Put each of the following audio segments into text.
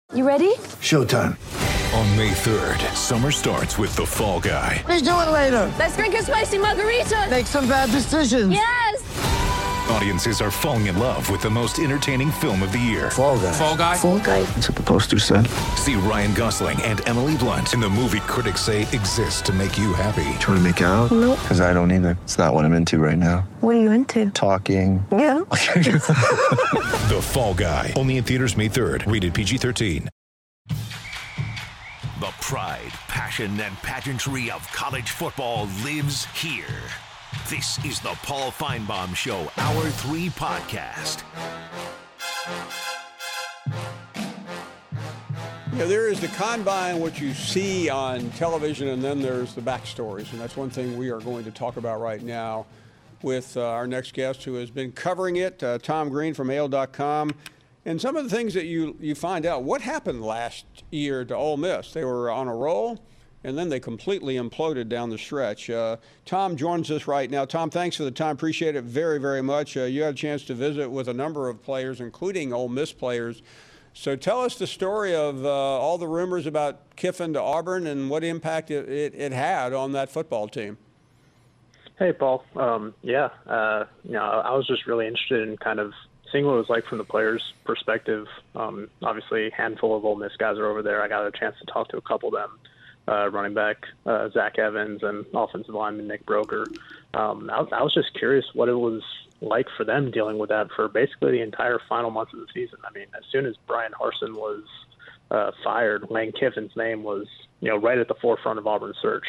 You ready? Showtime. On May 3rd, summer starts with The Fall Guy. Let's do it later. Let's drink a spicy margarita. Make some bad decisions. Yes! Audiences are falling in love with the most entertaining film of the year. Fall Guy. Fall Guy? Fall Guy. That's what the poster said. See Ryan Gosling and Emily Blunt in the movie critics say exists to make you happy. Trying to make it out? Nope. Because I don't either. It's not what I'm into right now. What are you into? Talking. Yeah. The Fall Guy. Only in theaters May 3rd. Rated PG-13. The pride, passion, and pageantry of college football lives here. This is the Paul Feinbaum Show, Hour 3 podcast. Yeah, there is the combine, what you see on television, and then there's the backstories. And that's one thing we are going to talk about right now with our next guest who has been covering it, Tom Green from AL.com. And some of the things that you find out, what happened last year to Ole Miss? They were on a roll, and then they completely imploded down the stretch. Tom joins us right now. Tom, thanks for the time. Appreciate it very, very much. You had a chance to visit with a number of players, including Ole Miss players. So tell us the story of all the rumors about Kiffin to Auburn and what impact it had on that football team. Hey, Paul. I was just really interested in kind of seeing what it was like from the players' perspective. Obviously, a handful of Ole Miss guys are over there. I got a chance to talk to a couple of them, running back Zach Evans and offensive lineman Nick Broker. I was just curious what it was like for them dealing with that for basically the entire final month of the season. I mean, as soon as Brian Harsin was fired, Lane Kiffin's name was right at the forefront of Auburn's search.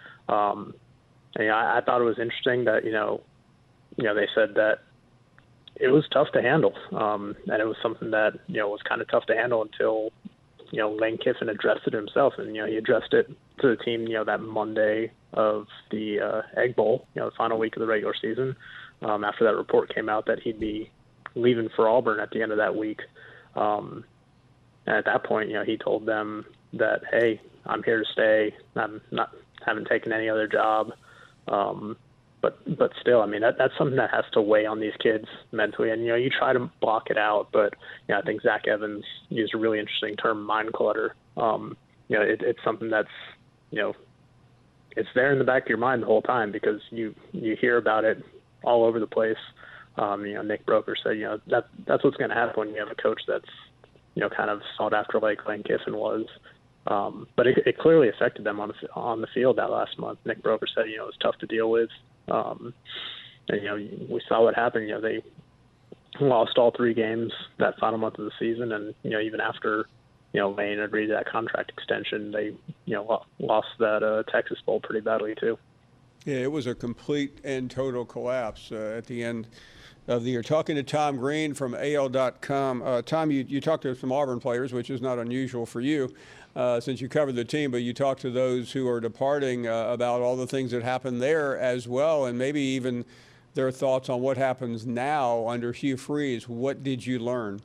I thought it was interesting that they said that it was tough to handle, and it was something that was kind of tough to handle until Lane Kiffin addressed it himself, and he addressed it to the team that Monday of the Egg Bowl, the final week of the regular season, after that report came out that he'd be leaving for Auburn at the end of that week. And at that point, he told them that, hey, I'm here to stay. Haven't taken any other job. But still, I mean, that's something that has to weigh on these kids mentally. And, you try to block it out. But, I think Zach Evans used a really interesting term, mind clutter. It's something that's, it's there in the back of your mind the whole time because you hear about it all over the place. Nick Broker said, that's what's going to happen when you have a coach that's, kind of sought after like Lane Kiffin was. But it clearly affected them on the field that last month. Nick Broker said, it was tough to deal with. And we saw what happened. They lost all 3 games that final month of the season, and even after Lane agreed to that contract extension, they lost that Texas Bowl pretty badly too. Yeah, it was a complete and total collapse at the end of the year. Talking to Tom Green from AL.com. Tom, you talked to some Auburn players, which is not unusual for you since you covered the team, but you talked to those who are departing about all the things that happened there as well, and maybe even their thoughts on what happens now under Hugh Freeze. What did you learn?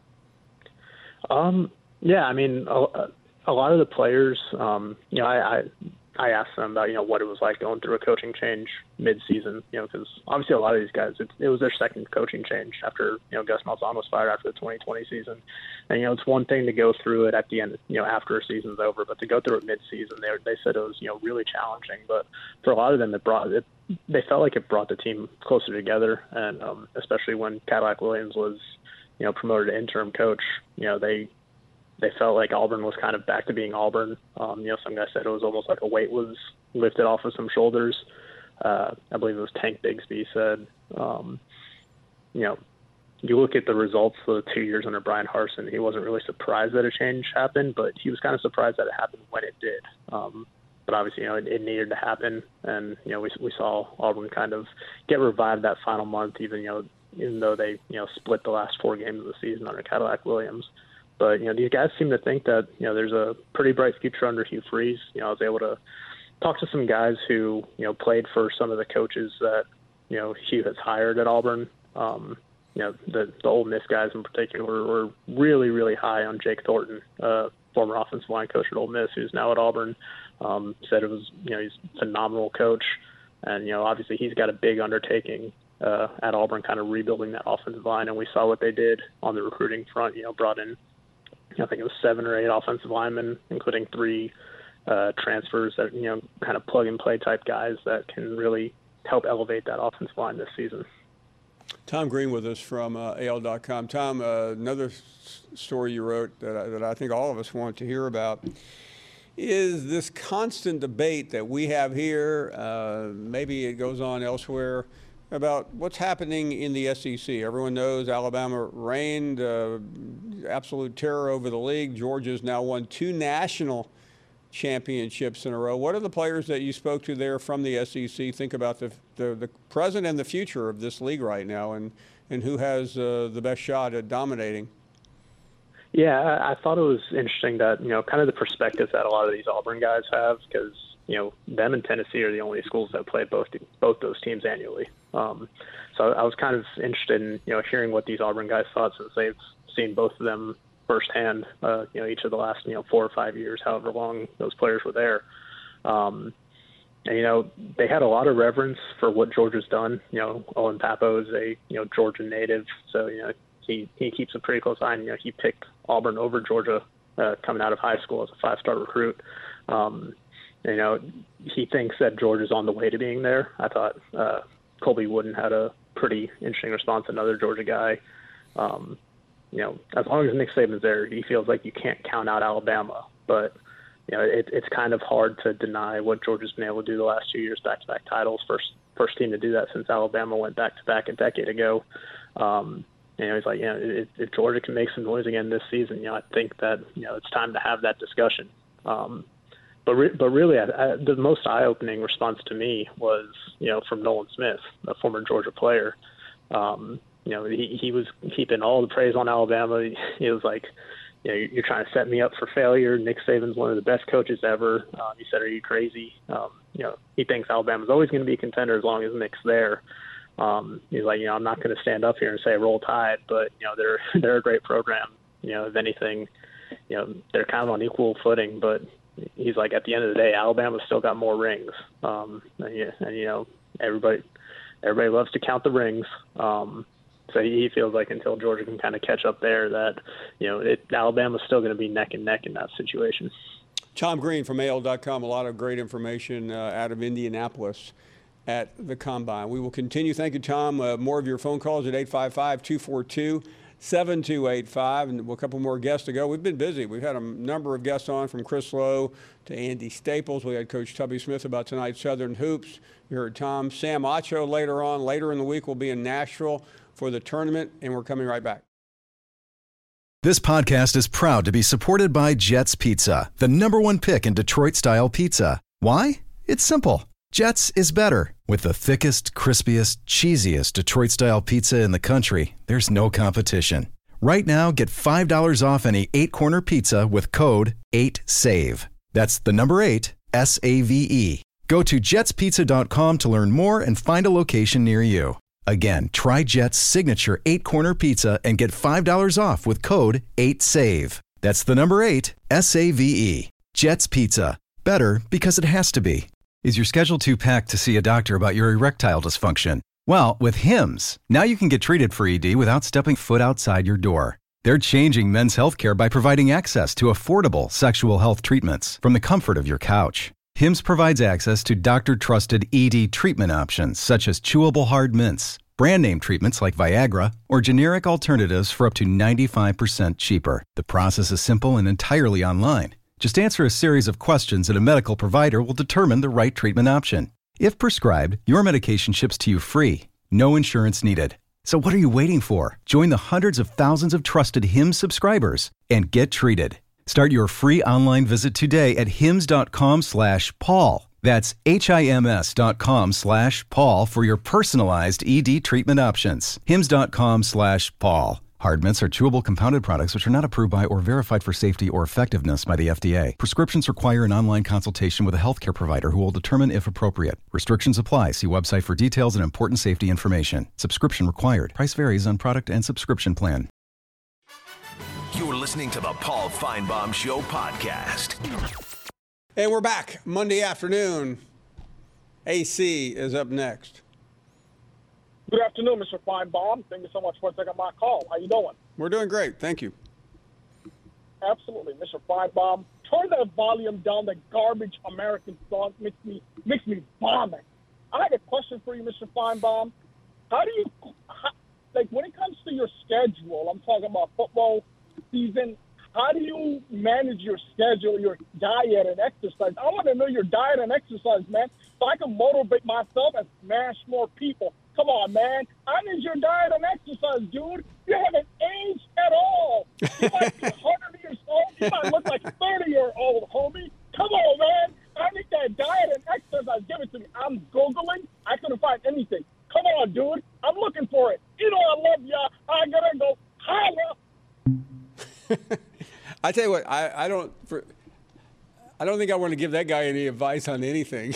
Yeah, I mean, a lot of the players, I asked them about, what it was like going through a coaching change mid-season, because obviously a lot of these guys, it was their second coaching change after, Gus Malzahn was fired after the 2020 season. And, it's one thing to go through it at the end, after a season's over, but to go through it mid-season, they said it was, really challenging. But for a lot of them, they felt like it brought the team closer together. And especially when Cadillac Williams was, promoted to interim coach, they felt like Auburn was kind of back to being Auburn. Some guys said it was almost like a weight was lifted off of some shoulders. I believe it was Tank Bigsby said, you look at the results for the 2 years under Brian Harsin, he wasn't really surprised that a change happened, but he was kind of surprised that it happened when it did. But obviously, it needed to happen. And, we saw Auburn kind of get revived that final month, even though they, split the last 4 games of the season under Cadillac Williams. But, these guys seem to think that, there's a pretty bright future under Hugh Freeze. I was able to talk to some guys who, played for some of the coaches that, Hugh has hired at Auburn. The Ole Miss guys in particular were really, really high on Jake Thornton, former offensive line coach at Ole Miss, who's now at Auburn. Said it was, he's a phenomenal coach. And, obviously he's got a big undertaking at Auburn, kind of rebuilding that offensive line. And we saw what they did on the recruiting front, brought in I think it was 7 or 8 offensive linemen, including 3 transfers that, kind of plug-and-play type guys that can really help elevate that offensive line this season. Tom Green with us from AL.com. Tom, another story you wrote that I think all of us want to hear about is this constant debate that we have here, maybe it goes on elsewhere, about what's happening in the SEC. Everyone knows Alabama reigned absolute terror over the league. Georgia's now won 2 national championships in a row. What are the players that you spoke to there from the SEC think about the present and the future of this league right now, and who has the best shot at dominating? Yeah, I thought it was interesting that, kind of the perspective that a lot of these Auburn guys have, because, them and Tennessee are the only schools that play both those teams annually. So I was kind of interested in, hearing what these Auburn guys thought, since they've seen both of them firsthand, each of the last, 4 or 5 years, however long those players were there. And, they had a lot of reverence for what Georgia's done. Owen Pappo is a, Georgia native. So, he keeps a pretty close eye. And, he picked Auburn over Georgia coming out of high school as a 5-star recruit. He thinks that Georgia's on the way to being there. I thought Colby Wooden had a pretty interesting response, another Georgia guy. As long as Nick Saban's there, he feels like you can't count out Alabama. But, it's kind of hard to deny what Georgia's been able to do the last 2 years, back-to-back titles. First team to do that since Alabama went back-to-back a decade ago. He's like, if Georgia can make some noise again this season, I think that, it's time to have that discussion. But really, the most eye-opening response to me was, from Nolan Smith, a former Georgia player. He was heaping all the praise on Alabama. He was like, you're trying to set me up for failure. Nick Saban's one of the best coaches ever. He said, are you crazy? He thinks Alabama's always going to be a contender as long as Nick's there. He's like, I'm not going to stand up here and say roll tide, but, they're a great program. If anything, they're kind of on equal footing, but he's like, at the end of the day, Alabama's still got more rings. Everybody loves to count the rings. So he feels like until Georgia can kind of catch up there, that, Alabama's still going to be neck and neck in that situation. Tom Green from AL.com, a lot of great information out of Indianapolis at the Combine. We will continue. Thank you, Tom. More of your phone calls at 855-242-7285, and a couple more guests to go. We've been busy. We've had a number of guests on, from Chris Lowe to Andy Staples. We had Coach Tubby Smith about tonight's Southern Hoops. You heard Tom. Sam Acho later on. Later in the week, we'll be in Nashville for the tournament, and we're coming right back. This podcast is proud to be supported by Jets Pizza, the #1 pick in Detroit-style pizza. Why? It's simple. Jets is better. With the thickest, crispiest, cheesiest Detroit-style pizza in the country, there's no competition. Right now, get $5 off any 8-corner pizza with code 8SAVE. That's the number 8, S-A-V-E. Go to jetspizza.com to learn more and find a location near you. Again, try Jet's signature 8-corner pizza and get $5 off with code 8SAVE. That's the number 8, S-A-V-E. Jet's Pizza. Better because it has to be. Is your schedule too packed to see a doctor about your erectile dysfunction? Well, with Hims, now you can get treated for ED without stepping foot outside your door. They're changing men's healthcare by providing access to affordable sexual health treatments from the comfort of your couch. Hims provides access to doctor-trusted ED treatment options such as chewable hard mints, brand name treatments like Viagra, or generic alternatives for up to 95% cheaper. The process is simple and entirely online. Just answer a series of questions and a medical provider will determine the right treatment option. If prescribed, your medication ships to you free. No insurance needed. So what are you waiting for? Join the hundreds of thousands of trusted Hims subscribers and get treated. Start your free online visit today at hims.com/Paul. That's HIMS.com/Paul for your personalized ED treatment options. hims.com/Paul. Hard mints are chewable compounded products which are not approved by or verified for safety or effectiveness by the FDA. Prescriptions require an online consultation with a healthcare provider who will determine if appropriate. Restrictions apply. See website for details and important safety information. Subscription required. Price varies on product and subscription plan. You're listening to the Paul Feinbaum Show podcast. And we're back Monday afternoon. AC is up next. Good afternoon, Mr. Feinbaum. Thank you so much for taking my call. How you doing? We're doing great. Thank you. Absolutely. Mr. Feinbaum, turn that volume down. The garbage American song makes me vomit. I have a question for you, Mr. Feinbaum. When it comes to your schedule, I'm talking about football season, how do you manage your schedule, your diet and exercise? I want to know your diet and exercise, man, so I can motivate myself and smash more people. Come on, man. I need your diet and exercise, dude. You haven't aged at all. You might be 100 years old. You might look like 30-year-old, homie. Come on, man. I need that diet and exercise. Give it to me. I'm Googling. I couldn't find anything. Come on, dude. I'm looking for it. You know I love y'all. I gotta go. Holla. I tell you what, I don't think I want to give that guy any advice on anything,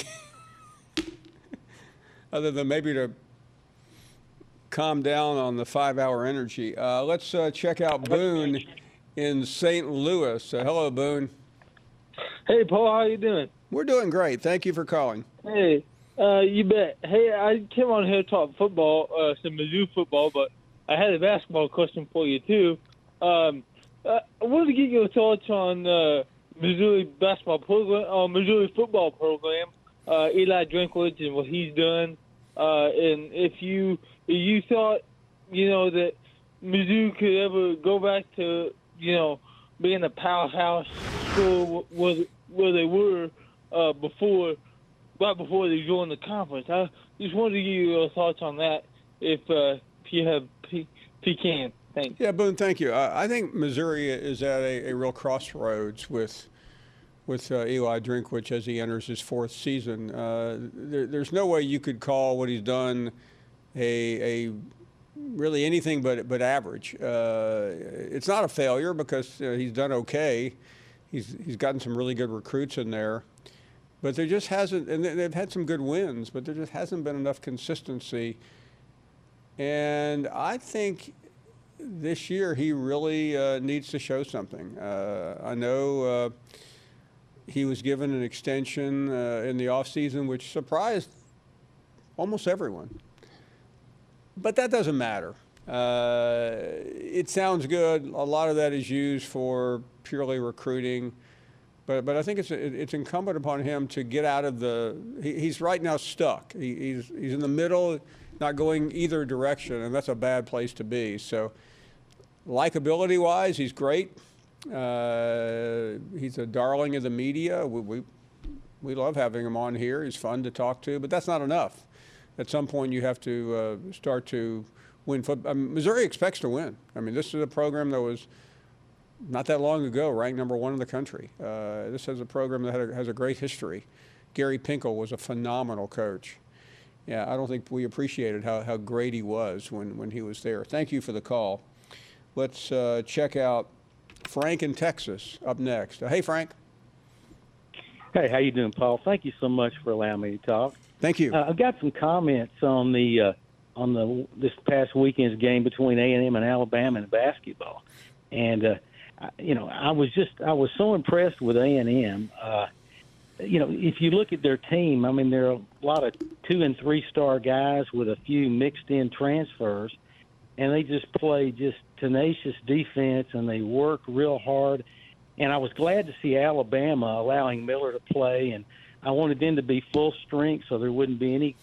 other than maybe to calm down on the 5-hour energy. Let's check out Boone in St. Louis. Hello, Boone. Hey, Paul, how you doing? We're doing great. Thank you for calling. Hey, you bet. Hey, I came on here to talk football, some Mizzou football, but I had a basketball question for you, too. I wanted to get your thoughts on Missouri basketball program, Missouri football program, Eli Drinkwitz and what he's done, and if you thought, that Mizzou could ever go back to, being a powerhouse school where they were right before they joined the conference. I just wanted to get your thoughts on that, if you can. Thanks. Yeah, Boone, thank you. I think Missouri is at a real crossroads with Eli Drinkwitz as he enters his 4th season. There's no way you could call what he's done a really anything but average. It's not a failure because he's done okay. He's gotten some really good recruits in there, but there just hasn't. And they've had some good wins, but there just hasn't been enough consistency. And I think this year he really needs to show something. I know he was given an extension in the offseason, which surprised almost everyone. But that doesn't matter. It sounds good. A lot of that is used for purely recruiting. But I think it's incumbent upon him to get out of the – he's right now stuck. He's in the middle, not going either direction, and that's a bad place to be. So likability-wise, he's great. He's a darling of the media. We love having him on here. He's fun to talk to, but that's not enough. At some point, you have to start to win football. Missouri expects to win. I mean, this is a program that was not that long ago ranked #1 in the country. This is a program that has a great history. Gary Pinkel was a phenomenal coach. Yeah, I don't think we appreciated how great he was when he was there. Thank you for the call. Let's check out Frank in Texas up next. Hey, Frank. Hey, how you doing, Paul? Thank you so much for allowing me to talk. Thank you. I've got some comments on this past weekend's game between A&M and Alabama in basketball, and I was so impressed with A&M. If you look at their team, I mean, there are a lot of 2- and 3-star guys with a few mixed-in transfers, and they just play just tenacious defense, and they work real hard. And I was glad to see Alabama allowing Miller to play, and I wanted them to be full strength so there wouldn't be any,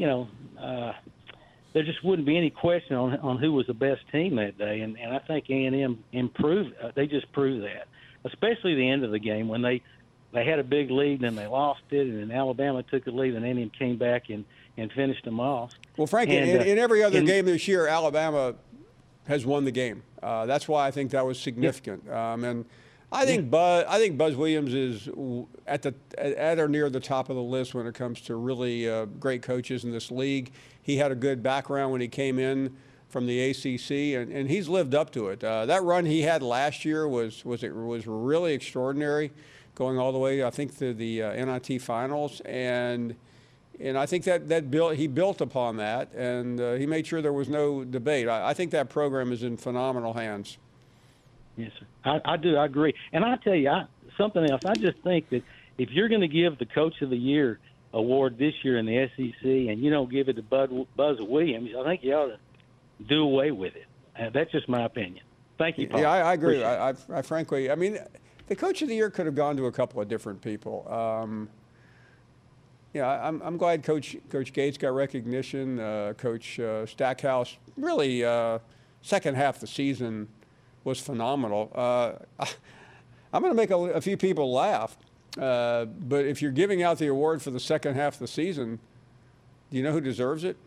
there just wouldn't be any question on who was the best team that day. And I think A&M improved. They just proved that, especially the end of the game when they had a big lead and they lost it, and then Alabama took a lead and A&M came back and finished them off. Well, Frank, in every other game this year, Alabama has won the game. That's why I think that was significant. And I think Buzz Williams is at or near the top of the list when it comes to really great coaches in this league. He had a good background when he came in from the ACC, and he's lived up to it. That run he had last year was really extraordinary, going all the way, I think, to the NIT finals, and I think he built upon that, and he made sure there was no debate. I think that program is in phenomenal hands. Yes, sir. I do. I agree. And I tell you, something else. I just think that if you're going to give the Coach of the Year award this year in the SEC and you don't give it to Buzz Williams, I think you ought to do away with it. That's just my opinion. Thank you, Paul. Yeah, I agree. Appreciate I frankly, I mean, the Coach of the Year could have gone to a couple of different people. I'm glad Coach Gates got recognition. Coach Stackhouse, really, second half of the season was phenomenal. I'm going to make a few people laugh, but if you're giving out the award for the second half of the season, do you know who deserves it?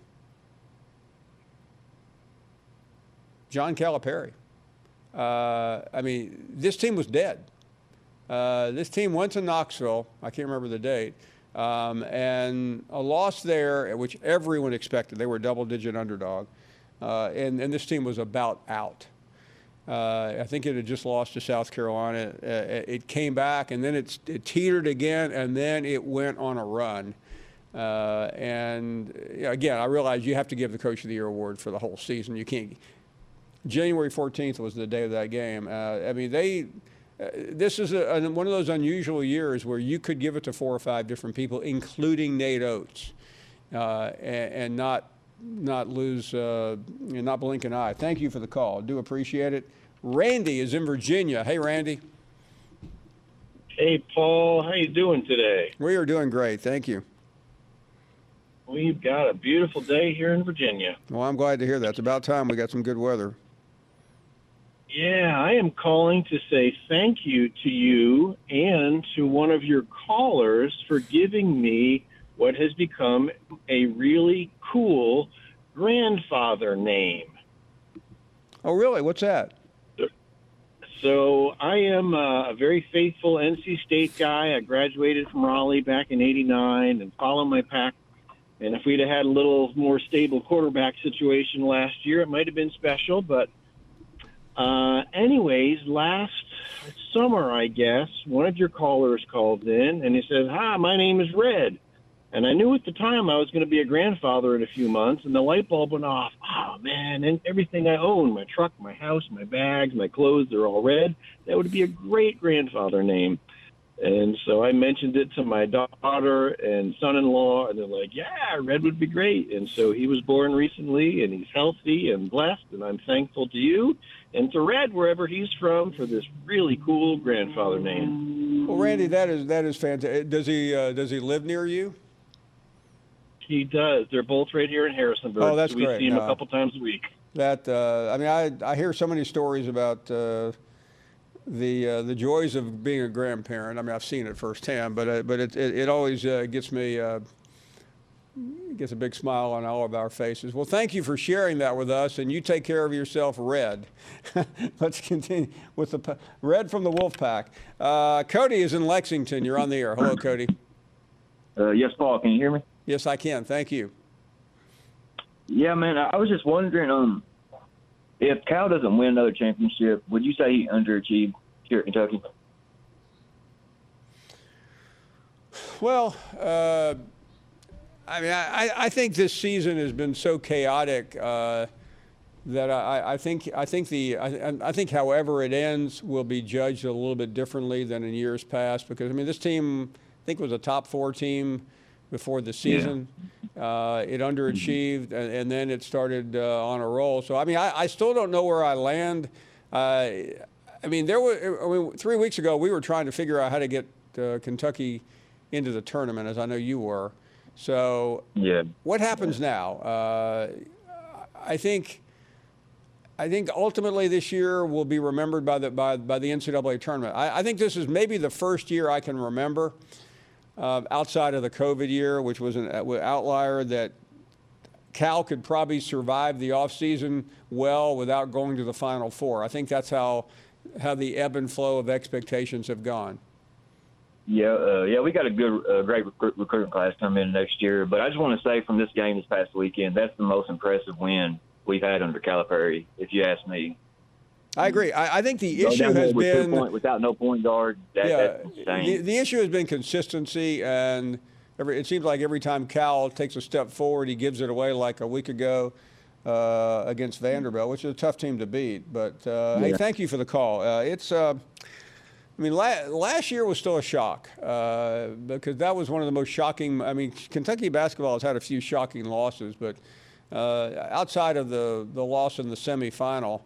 John Calipari. I mean, this team was dead. This team went to Knoxville. I can't remember the date. And a loss there, which everyone expected. They were a double-digit underdog. And this team was about out. I think it had just lost to South Carolina. It came back, and then it teetered again, and then it went on a run. And again, I realize you have to give the Coach of the Year award for the whole season. You can't. January 14th was the day of that game. I mean, this is one of those unusual years where you could give it to 4 or 5 different people, including Nate Oates, and not lose, not blink an eye. Thank you for the call. Do appreciate it. Randy is in Virginia. Hey, Randy. Hey, Paul. How you doing today? We are doing great. Thank you. We've got a beautiful day here in Virginia. Well, I'm glad to hear that. It's about time we got some good weather. Yeah, I am calling to say thank you to you and to one of your callers for giving me what has become a really cool grandfather name. Oh, really? What's that? So I am a very faithful NC State guy. I graduated from Raleigh back in '89 and followed my pack. And if we'd have had a little more stable quarterback situation last year, it might have been special. But anyways, last summer, I guess, one of your callers called in and he said, "Hi, my name is Red." And I knew at the time I was going to be a grandfather in a few months, and the light bulb went off. Oh, man, and everything I own, my truck, my house, my bags, my clothes, they're all red. That would be a great grandfather name. And so I mentioned it to my daughter and son-in-law, and they're like, yeah, Red would be great. And so he was born recently, and he's healthy and blessed, and I'm thankful to you and to Red, wherever he's from, for this really cool grandfather name. Well, Randy, that is fantastic. Does he live near you? He does. They're both right here in Harrisonburg. Oh, that's so we great. see him a couple times a week. That I mean, I hear so many stories about the joys of being a grandparent. I mean, I've seen it firsthand, but it always gets me gets a big smile on all of our faces. Well, thank you for sharing that with us, and you take care of yourself, Red. Let's continue with the Red from the Wolfpack. Cody is in Lexington. You're on the air. Hello, Cody. Yes, Paul. Can you hear me? Yes, I can. Thank you. Yeah, man. I was just wondering, if Cal doesn't win another championship, would you say he underachieved here at Kentucky? Well, I mean, I think this season has been so chaotic that I think however it ends will be judged a little bit differently than in years past, because I mean, this team I think was a top 4 team before the season. Yeah. It underachieved, and then it started on a roll. So, I mean, I still don't know where I land. I mean, 3 weeks ago, we were trying to figure out how to get Kentucky into the tournament, as I know you were. So, yeah. What happens now? I think ultimately this year will be remembered by the NCAA tournament. I think this is maybe the first year I can remember, outside of the COVID year, which was an outlier, that Cal could probably survive the offseason well without going to the Final Four. I think that's how the ebb and flow of expectations have gone. Yeah, we got a good, great recruiting class coming in next year. But I just want to say from this game this past weekend, that's the most impressive win we've had under Calipari, if you ask me. I agree. I think the issue has been without no point guard. That's insane. The issue has been consistency, and it seems like every time Cal takes a step forward, he gives it away, like a week ago against Vanderbilt, which is a tough team to beat. But hey, thank you for the call. I mean, last year was still a shock because that was one of the most shocking. I mean, Kentucky basketball has had a few shocking losses, but outside of the loss in the semifinal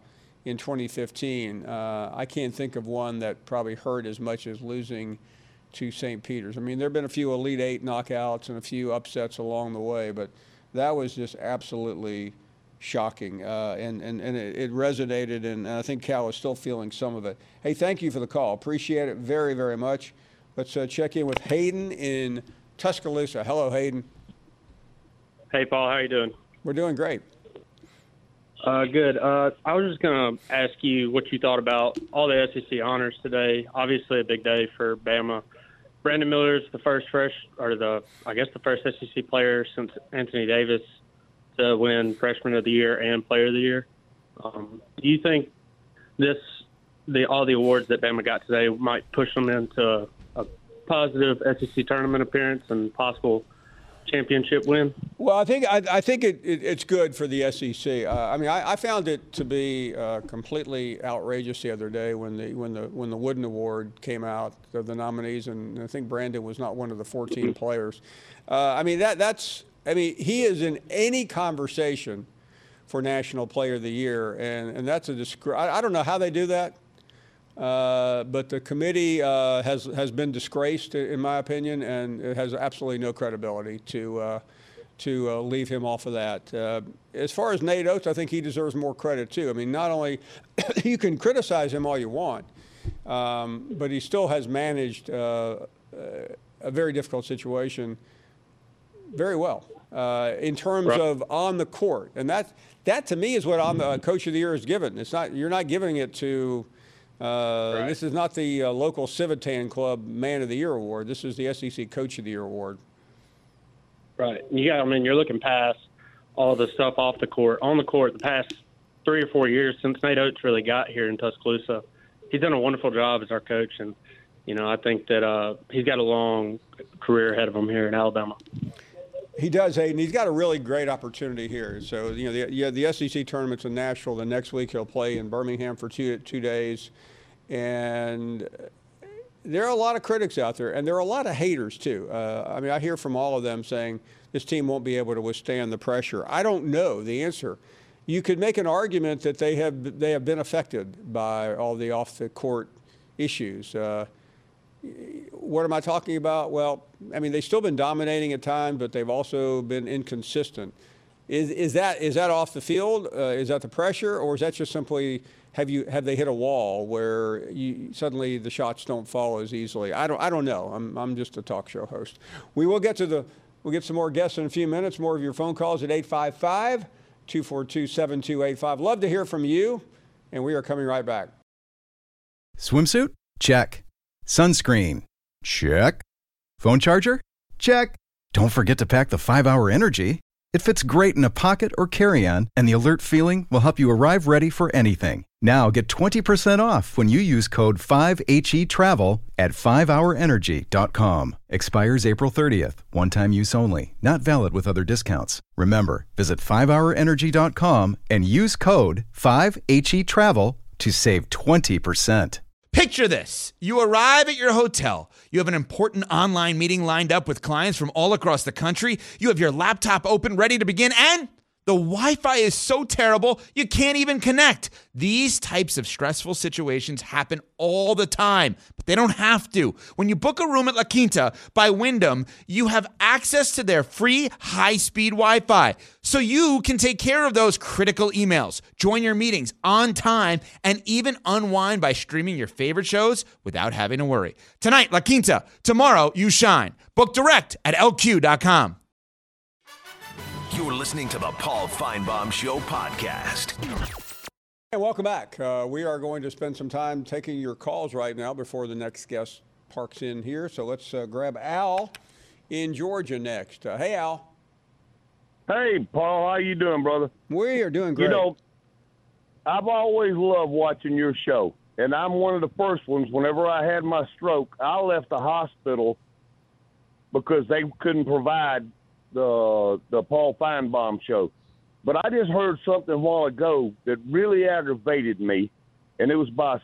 in 2015. I can't think of one that probably hurt as much as losing to St. Peter's. I mean, there have been a few Elite Eight knockouts and a few upsets along the way, but that was just absolutely shocking. And it resonated, and I think Cal is still feeling some of it. Hey, thank you for the call. Appreciate it very, very much. Let's check in with Hayden in Tuscaloosa. Hello, Hayden. Hey, Paul. How are you doing? We're doing great. Good. I was just going to ask you what you thought about all the SEC honors today. Obviously, a big day for Bama. Brandon Miller's the first the first SEC player since Anthony Davis to win Freshman of the Year and Player of the Year. Do you think all the awards that Bama got today might push them into a positive SEC tournament appearance and possible championship win? Well, I think it's good for the SEC. I found it to be completely outrageous the other day when the Wooden Award came out of the nominees, and I think Brandon was not one of the 14 players. He is in any conversation for National Player of the Year, and that's I don't know how they do that. But the committee has been disgraced, in my opinion, and it has absolutely no credibility to leave him off of that. As far as Nate Oates, I think he deserves more credit too. I mean, not only you can criticize him all you want, but he still has managed a very difficult situation very well in terms of on the court, and that to me is what Coach of the Year is given. You're not giving it to. Right. This is not the local Civitan Club Man of the Year award. This is the SEC Coach of the Year award. Right. You're looking past all the stuff off the court. On the court, the past 3 or 4 years since Nate Oates really got here in Tuscaloosa, he's done a wonderful job as our coach. And, I think that he's got a long career ahead of him here in Alabama. He does, Hayden. He's got a really great opportunity here. So, the SEC tournament's in Nashville. The next week he'll play in Birmingham for two days. And there are a lot of critics out there, and there are a lot of haters too. I hear from all of them saying this team won't be able to withstand the pressure. I don't know the answer. You could make an argument that they have been affected by all the off-the-court issues. What am I talking about? Well, they've still been dominating at times, but they've also been inconsistent. Is that off the field? Is that the pressure, or is that just simply have they hit a wall where suddenly the shots don't fall as easily? I don't know. I'm just a talk show host. We'll get some more guests in a few minutes. More of your phone calls at 855-242-7285. Love to hear from you, and we are coming right back. Swimsuit? Check. Sunscreen? Check. Phone charger? Check. Don't forget to pack the 5-Hour Energy. It fits great in a pocket or carry-on, and the alert feeling will help you arrive ready for anything. Now get 20% off when you use code 5HETRAVEL at 5hourenergy.com. Expires April 30th. One-time use only. Not valid with other discounts. Remember, visit 5hourenergy.com and use code 5HETRAVEL to save 20%. Picture this. You arrive at your hotel. You have an important online meeting lined up with clients from all across the country. You have your laptop open, ready to begin, and the Wi-Fi is so terrible, you can't even connect. These types of stressful situations happen all the time, but they don't have to. When you book a room at La Quinta by Wyndham, you have access to their free high-speed Wi-Fi, so you can take care of those critical emails, join your meetings on time, and even unwind by streaming your favorite shows without having to worry. Tonight, La Quinta. Tomorrow, you shine. Book direct at LQ.com. You're listening to the Paul Feinbaum Show podcast. Hey, welcome back. We are going to spend some time taking your calls right now before the next guest parks in here. So let's grab Al in Georgia next. Hey, Al. Hey, Paul. How you doing, brother? We are doing great. I've always loved watching your show, and I'm one of the first ones. Whenever I had my stroke, I left the hospital because they couldn't provide the Paul Feinbaum Show. But I just heard something a while ago that really aggravated me, and it was by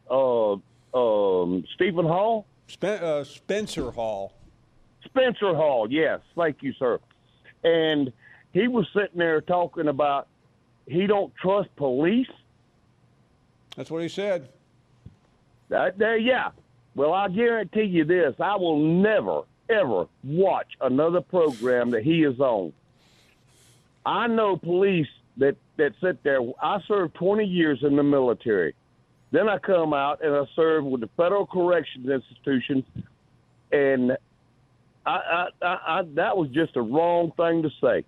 Stephen Hall? Spencer Hall. Spencer Hall, yes. Thank you, sir. And he was sitting there talking about he don't trust police. That's what he said. Yeah. Well, I guarantee you this. I will never, ever watch another program that he is on. I know police that sit there. I served 20 years in the military. Then I come out and I serve with the Federal Corrections Institution, and I that was just a wrong thing to say.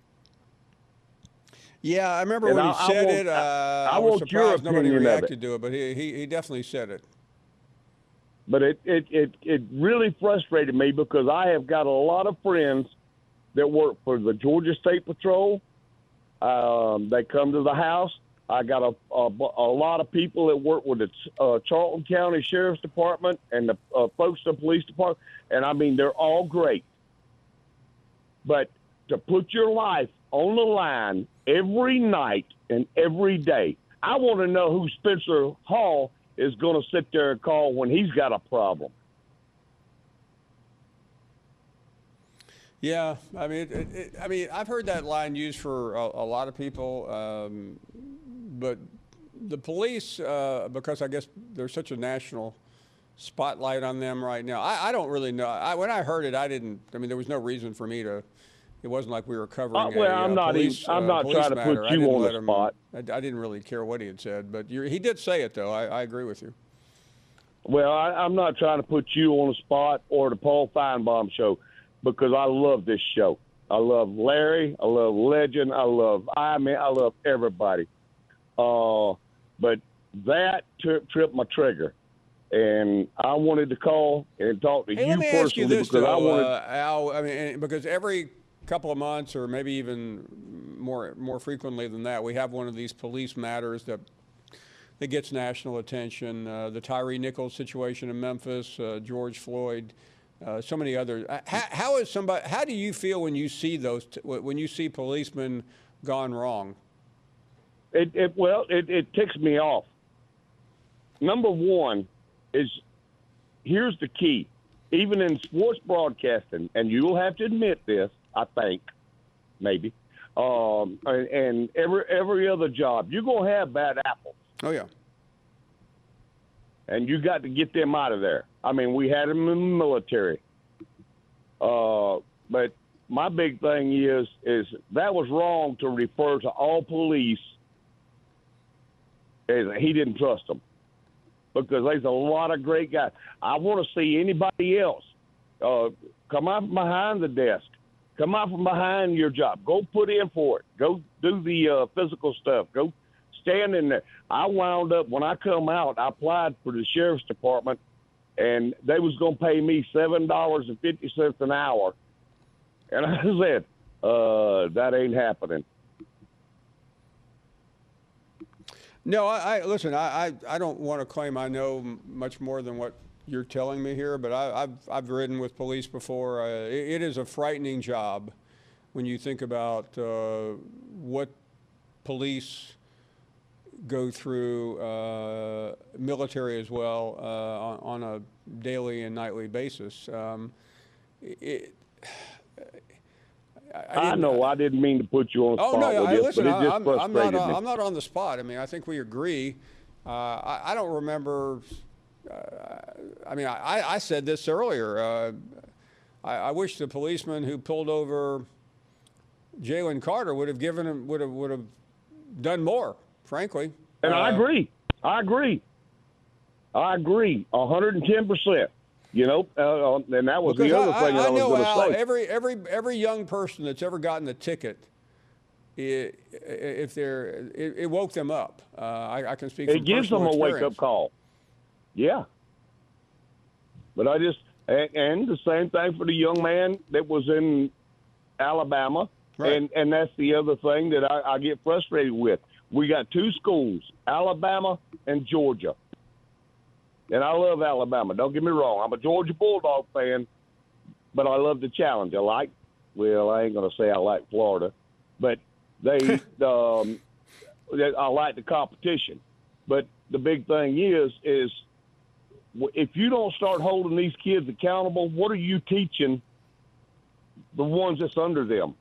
Yeah, I remember when he said it. I was surprised nobody reacted to it, but he definitely said it. But it really frustrated me because I have got a lot of friends that work for the Georgia State Patrol. They come to the house. I got a lot of people that work with the Charlton County Sheriff's Department and the folks at the police department. And, I mean, they're all great. But to put your life on the line every night and every day, I want to know who Spencer Hall is going to sit there and call when he's got a problem. Yeah, I mean, I've heard that line used for a lot of people, but the police, because I guess there's such a national spotlight on them right now. I don't really know. When I heard it, there was no reason for me to. It wasn't like we were covering I'm not trying to matter. put you on the spot. I didn't really care what he had said, but he did say it, though. I agree with you. Well, I'm not trying to put you on the spot or the Paul Feinbaum show, because I love this show. I love Larry. I love Legend. I love everybody. But that tripped my trigger, and I wanted to call and talk to you personally. Let me ask you this, because though, I wanted. Al. I mean, because every couple of months, or maybe even more frequently than that, we have one of these police matters that gets national attention. The Tyree Nichols situation in Memphis, George Floyd. So many others. How do you feel when you see when you see policemen gone wrong? It ticks me off. Number one is, here's the key. Even in sports broadcasting, and you'll have to admit this, I think, maybe, and every other job, you're gonna have bad apples. Oh yeah. And you got to get them out of there. I mean, we had them in the military. But my big thing is that was wrong to refer to all police as he didn't trust them, because there's a lot of great guys. I want to see anybody else come out from behind the desk, come out from behind your job, go put in for it, go do the physical stuff, go stand in there. I wound up, when I come out, I applied for the Sheriff's Department, and they was going to pay me $7.50 an hour. And I said, that ain't happening. No, listen, I don't want to claim I know much more than what you're telling me here, but I've ridden with police before. It is a frightening job when you think about what police go through, military as well, on a daily and nightly basis. I know. I didn't mean to put you on the spot. Oh no! With this, Listen, but it just frustrated me. I'm not on the spot. I mean, I think we agree. I don't remember. I said this earlier. I wish the policeman who pulled over Jalen Carter would have done more. Frankly. And I agree. 110%. You know, and that was the other thing I was going to say. Every young person that's ever gotten a ticket, it woke them up. I can speak. It gives them a wake-up call. Yeah. But and the same thing for the young man that was in Alabama, right. and that's the other thing that I get frustrated with. We got two schools, Alabama and Georgia. And I love Alabama. Don't get me wrong. I'm a Georgia Bulldog fan, but I love the challenge. I ain't going to say I like Florida, but I like the competition. But the big thing is if you don't start holding these kids accountable, what are you teaching the ones that's under them?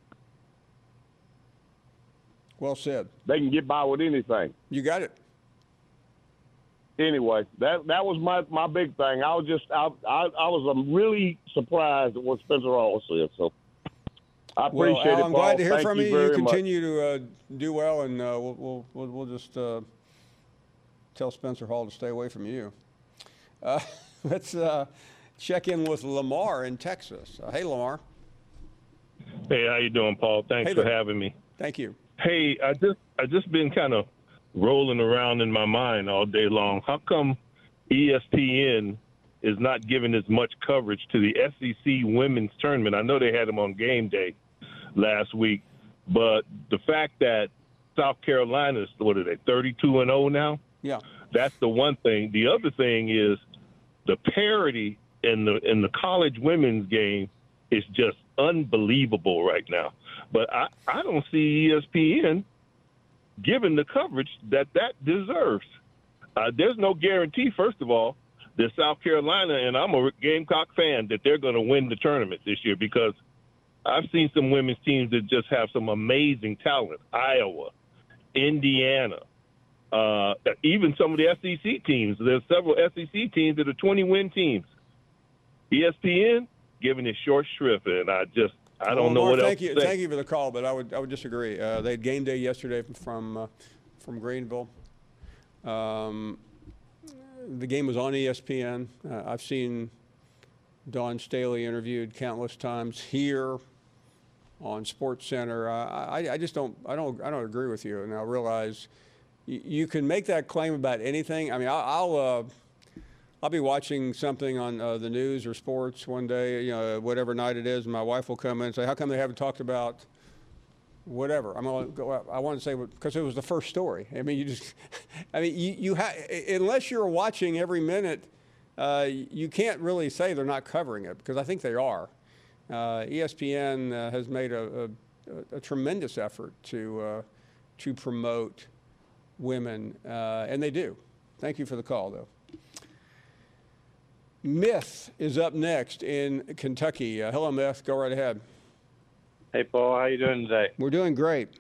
Well said. They can get by with anything. You got it. anyway, that was my big thing. I was really surprised at what Spencer Hall said. So I appreciate Al, it. I'm Paul. glad to hear Thank from you. You very much. continue to do well, and we'll just tell Spencer Hall to stay away from you. Let's check in with Lamar in Texas. Hey, Lamar. Hey, how you doing, Paul? Thanks for having me. Thank you. Hey, I just been kind of rolling around in my mind all day long. How come ESPN is not giving as much coverage to the SEC women's tournament? I know they had them on game day last week, but the fact that South Carolina is, what are they, 32-0 now? Yeah. That's the one thing. The other thing is the parity in the college women's game is just unbelievable right now. But I don't see ESPN giving the coverage that deserves. There's no guarantee, first of all, that South Carolina, and I'm a Gamecock fan, that they're going to win the tournament this year, because I've seen some women's teams that just have some amazing talent. Iowa, Indiana, even some of the SEC teams. There's several SEC teams that are 20-win teams. ESPN giving it short shrift, and I don't know what else to say. Thank you for the call, but I would disagree. They had game day yesterday from Greenville. The game was on ESPN. I've seen Dawn Staley interviewed countless times here on SportsCenter. I just don't agree with you, and I realize you can make that claim about anything. I mean, I'll be watching something on the news or sports one day, whatever night it is, and my wife will come in and say, "How come they haven't talked about whatever?" I want to say, because it was the first story. I mean, you unless you're watching every minute, you can't really say they're not covering it, because I think they are. ESPN has made a tremendous effort to promote women, and they do. Thank you for the call, though. Myth is up next in Kentucky. Hello, Myth. Go right ahead. Hey, Paul. How you doing today? We're doing great.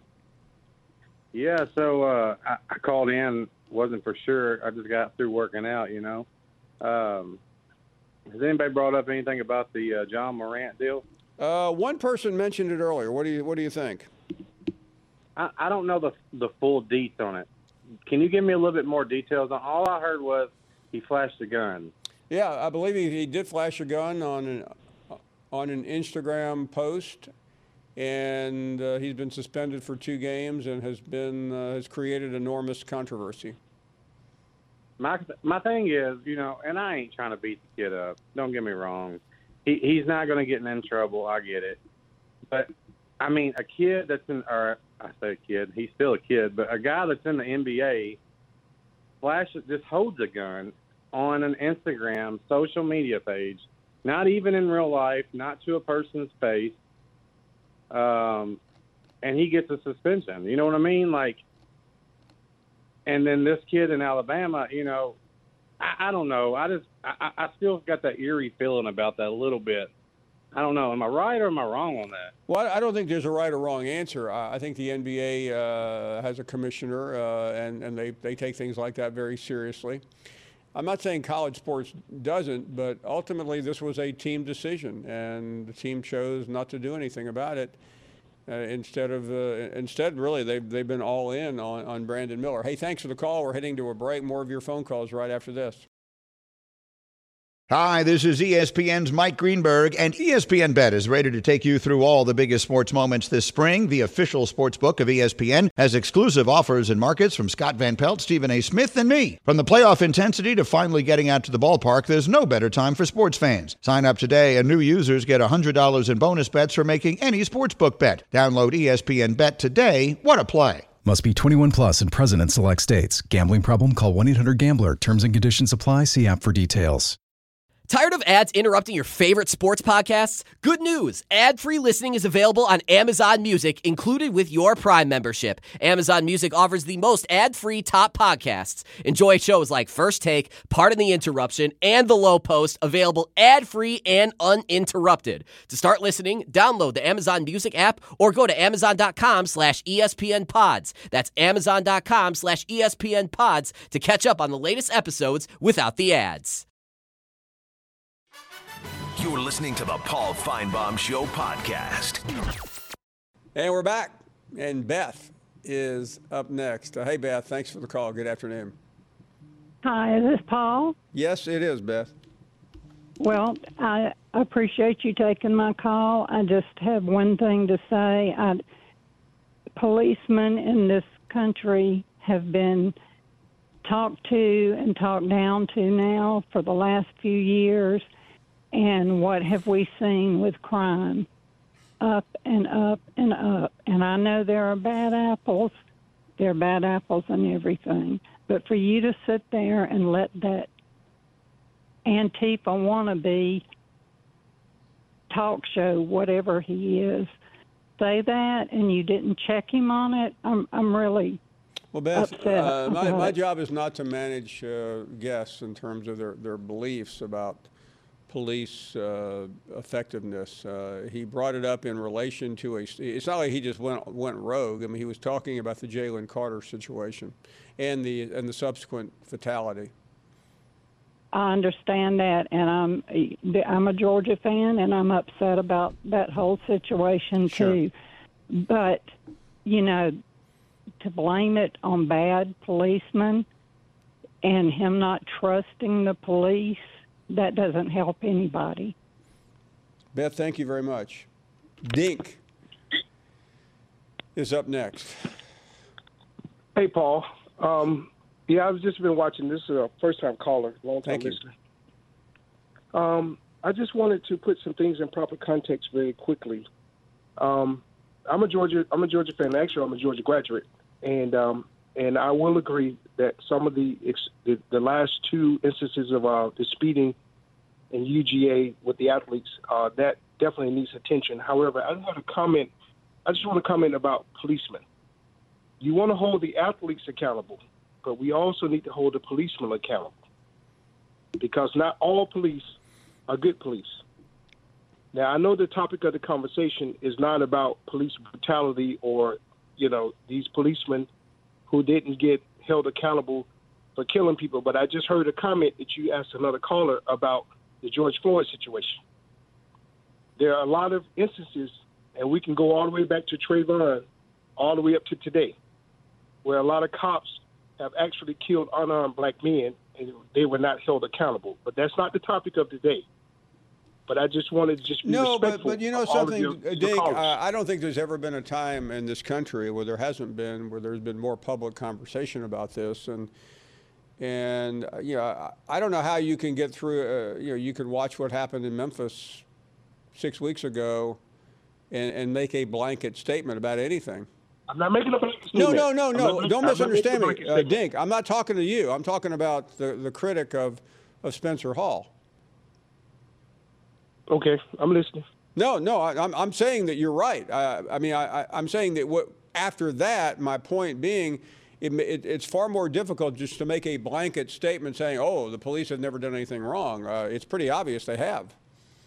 Yeah, so I called in. Wasn't for sure. I just got through working out, Has anybody brought up anything about the John Morant deal? One person mentioned it earlier. What do you think? I don't know the full deets on it. Can you give me a little bit more details? All I heard was he flashed a gun. Yeah, I believe he did flash a gun on an Instagram post, and he's been suspended for 2 games and has created enormous controversy. My thing is, and I ain't trying to beat the kid up. Don't get me wrong. He's not going to get in trouble. I get it. But, I mean, a kid that's I say a kid, he's still a kid, but a guy that's in the NBA just holds a gun on an Instagram social media page, not even in real life, not to a person's face, and he gets a suspension. You know what I mean? And then this kid in Alabama, I don't know. I still got that eerie feeling about that a little bit. I don't know. Am I right or am I wrong on that? Well, I don't think there's a right or wrong answer. I think the NBA has a commissioner, and they take things like that very seriously. I'm not saying college sports doesn't, but ultimately this was a team decision, and the team chose not to do anything about it. Instead, really, they've been all in on Brandon Miller. Hey, thanks for the call. We're heading to a break. More of your phone calls right after this. Hi, this is ESPN's Mike Greenberg, and ESPN Bet is ready to take you through all the biggest sports moments this spring. The official sports book of ESPN has exclusive offers and markets from Scott Van Pelt, Stephen A. Smith, and me. From the playoff intensity to finally getting out to the ballpark, there's no better time for sports fans. Sign up today, and new users get $100 in bonus bets for making any sportsbook bet. Download ESPN Bet today. What a play. Must be 21 plus and present in select states. Gambling problem? Call 1-800-GAMBLER. Terms and conditions apply. See app for details. Tired of ads interrupting your favorite sports podcasts? Good news! Ad-free listening is available on Amazon Music, included with your Prime membership. Amazon Music offers the most ad-free top podcasts. Enjoy shows like First Take, Pardon the Interruption, and The Low Post, available ad-free and uninterrupted. To start listening, download the Amazon Music app or go to amazon.com/ESPN Pods. That's amazon.com/ESPN Pods to catch up on the latest episodes without the ads. You're listening to the Paul Feinbaum Show podcast. And we're back. And Beth is up next. Hey, Beth, thanks for the call. Good afternoon. Hi, is this Paul? Yes, it is, Beth. Well, I appreciate you taking my call. I just have one thing to say. Policemen in this country have been talked to and talked down to now for the last few years. And what have we seen with crime? Up and up and up. And I know there are bad apples. There are bad apples in everything. But for you to sit there and let that Antifa wannabe talk show, whatever he is, say that, and you didn't check him on it, I'm really Beth, upset. My job is not to manage guests in terms of their beliefs about police effectiveness. He brought it up in relation to it's not like he just went rogue. I mean, he was talking about the Jalen Carter situation and the subsequent fatality. I understand that, and I'm a Georgia fan, and I'm upset about that whole situation too. But to blame it on bad policemen and him not trusting the police, that doesn't help anybody. Beth, thank you very much. Dink is up next. Hey, Paul. I've just been watching. This is a first-time caller, long-time listener. I just wanted to put some things in proper context very quickly. I'm a Georgia fan. Actually, I'm a Georgia graduate, and I will agree that some of the last two instances of the speeding in UGA with the athletes, that definitely needs attention. However, I just want to comment about policemen. You want to hold the athletes accountable, but we also need to hold the policemen accountable, because not all police are good police. Now, I know the topic of the conversation is not about police brutality or, these policemen who didn't get held accountable for killing people, but I just heard a comment that you asked another caller about the George Floyd situation. There are a lot of instances, and we can go all the way back to Trayvon, all the way up to today, where a lot of cops have actually killed unarmed black men, and they were not held accountable. But that's not the topic of today. But I just wanted to just be respectful. But you know something, Dink, I don't think there's ever been a time in this country where there's been more public conversation about this. And I don't know how you can get through, you can watch what happened in Memphis 6 weeks ago and make a blanket statement about anything. I'm not making a blanket statement. No. Don't misunderstand me, Dink. I'm not talking to you. I'm talking about the critic of Spencer Hall. Okay, I'm listening. No, I'm saying that you're right. I'm saying that after that, my point being, it's far more difficult just to make a blanket statement saying, "Oh, the police have never done anything wrong." It's pretty obvious they have.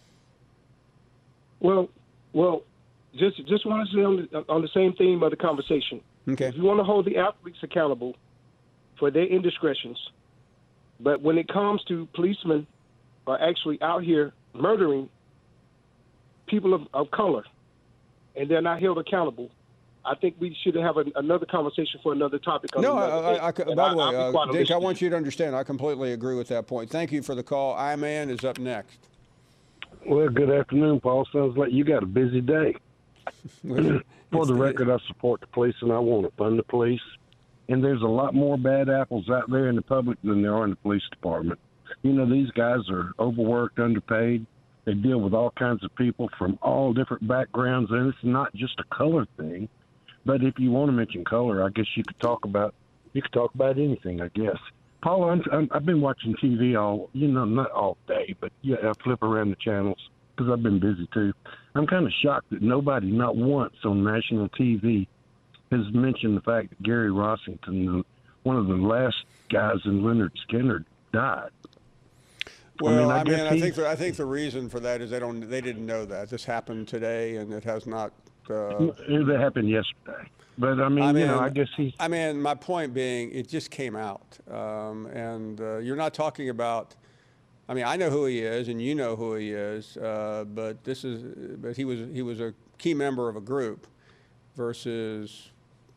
Well, just want to say on the same theme of the conversation. Okay. If you want to hold the athletes accountable for their indiscretions, but when it comes to policemen are actually out here murdering people of color, and they're not held accountable, I think we should have another conversation for another topic. By the way, Dink, I want you to understand, I completely agree with that point. Thank you for the call. I-Man is up next. Well, good afternoon, Paul. Sounds like you got a busy day. For the record, I support the police, and I want to fund the police. And there's a lot more bad apples out there in the public than there are in the police department. These guys are overworked, underpaid. They deal with all kinds of people from all different backgrounds, and it's not just a color thing. But if you want to mention color, I guess you could talk about anything, I guess. Paul, I've been watching TV not all day, but I flip around the channels because I've been busy too. I'm kind of shocked that nobody, not once on national TV, has mentioned the fact that Gary Rossington, one of the last guys in Leonard Skinner, died. Well, I think the reason for that is they didn't know that. This happened today, and it has not. It happened yesterday. But, I guess he's... my point being, it just came out. And you're not talking about... I know who he is, and you know who he is, but he was a key member of a group versus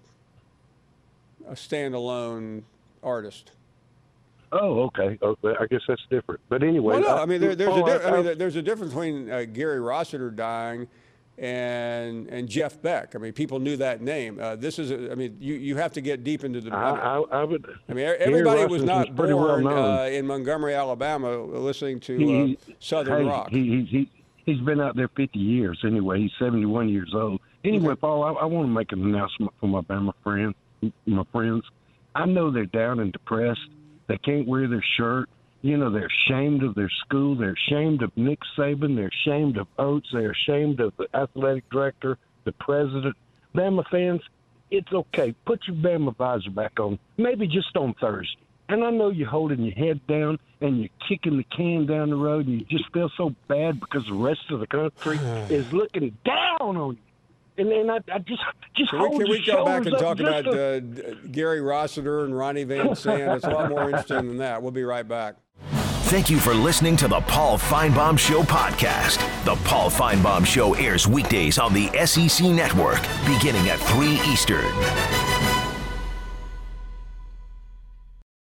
a standalone artist. Oh, okay. I guess that's different. But anyway... Well, no, there's a difference between Gary Rossiter dying and Jeff Beck. People knew that name. You have to get deep into the. Everybody was not born in Montgomery, Alabama, listening to Southern rock. He's been out there 50 years anyway. He's 71 years old. Anyway, Paul, I want to make an announcement for my Bama friends. I know they're down and depressed. They can't wear their shirt. They're ashamed of their school. They're ashamed of Nick Saban. They're ashamed of Oates. They're ashamed of the athletic director, the president. Bama fans, it's okay. Put your Bama visor back on, maybe just on Thursday. And I know you're holding your head down and you're kicking the can down the road and you just feel so bad because the rest of the country is looking down on you. And I just hold Can we go back and talk about Gary Rossiter and Ronnie Van Sant? It's a lot more interesting than that. We'll be right back. Thank you for listening to the Paul Finebaum Show podcast. The Paul Finebaum Show airs weekdays on the SEC Network, beginning at 3 Eastern.